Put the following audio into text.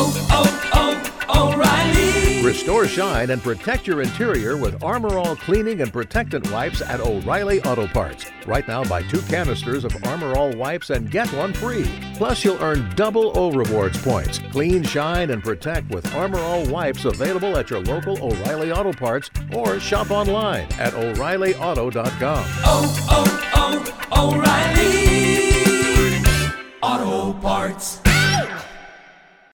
O'Reilly. Restore shine and protect your interior with Armor All cleaning and protectant wipes at O'Reilly Auto Parts. Right now, buy 2 canisters of Armor All wipes and get 1 free. Plus, you'll earn double O Rewards points. Clean, shine, and protect with Armor All wipes available at your local O'Reilly Auto Parts or shop online at O'ReillyAuto.com. O'Reilly Auto Parts.